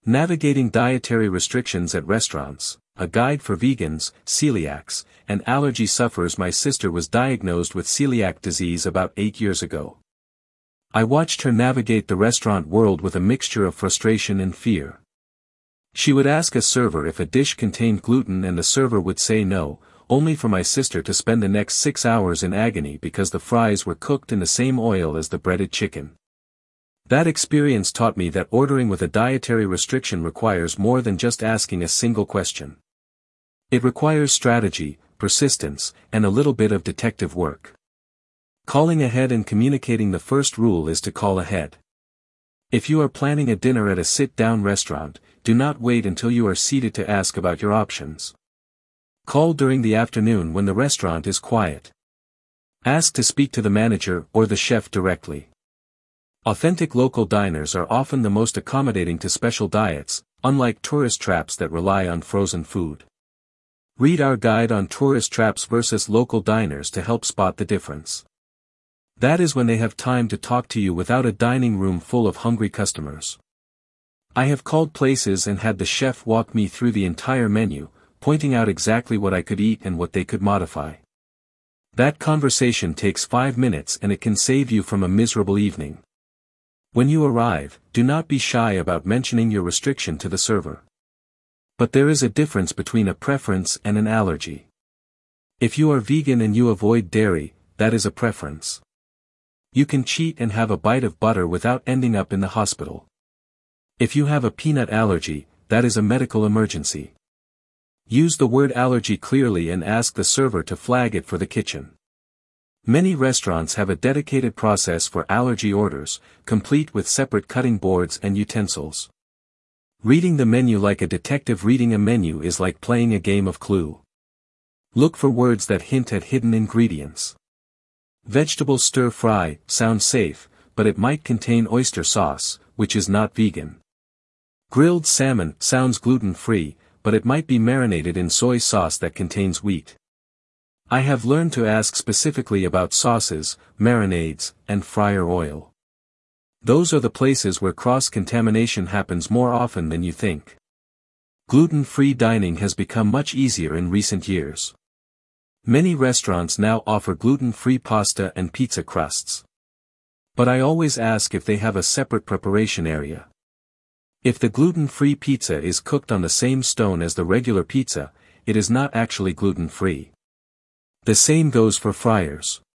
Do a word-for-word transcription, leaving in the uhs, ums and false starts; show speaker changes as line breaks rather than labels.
Navigating Dietary Restrictions at Restaurants, a guide for vegans, celiacs, and allergy sufferers. My sister was diagnosed with celiac disease about eight years ago. I watched her navigate the restaurant world with a mixture of frustration and fear. She would ask a server if a dish contained gluten and the server would say no, only for my sister to spend the next six hours in agony because the fries were cooked in the same oil as the breaded chicken. That experience taught me that ordering with a dietary restriction requires more than just asking a single question. It requires strategy, persistence, and a little bit of detective work. Calling ahead and communicating. The first rule is to call ahead. If you are planning a dinner at a sit-down restaurant, do not wait until you are seated to ask about your options. Call during the afternoon when the restaurant is quiet. Ask to speak to the manager or the chef directly. Authentic local diners are often the most accommodating to special diets, unlike tourist traps that rely on frozen food. Read our guide on tourist traps versus local diners to help spot the difference. That is when they have time to talk to you without a dining room full of hungry customers. I have called places and had the chef walk me through the entire menu, pointing out exactly what I could eat and what they could modify. That conversation takes five minutes and it can save you from a miserable evening. When you arrive, do not be shy about mentioning your restriction to the server. But there is a difference between a preference and an allergy. If you are vegan and you avoid dairy, that is a preference. You can cheat and have a bite of butter without ending up in the hospital. If you have a peanut allergy, that is a medical emergency. Use the word allergy clearly and ask the server to flag it for the kitchen. Many restaurants have a dedicated process for allergy orders, complete with separate cutting boards and utensils. Reading the menu like a detective reading a menu is like playing a game of Clue. Look for words that hint at hidden ingredients. Vegetable stir fry sounds safe, but it might contain oyster sauce, which is not vegan. Grilled salmon sounds gluten-free, but it might be marinated in soy sauce that contains wheat. I have learned to ask specifically about sauces, marinades, and fryer oil. Those are the places where cross-contamination happens more often than you think. Gluten-free dining has become much easier in recent years. Many restaurants now offer gluten-free pasta and pizza crusts. But I always ask if they have a separate preparation area. If the gluten-free pizza is cooked on the same stone as the regular pizza, it is not actually gluten-free. The same goes for fryers.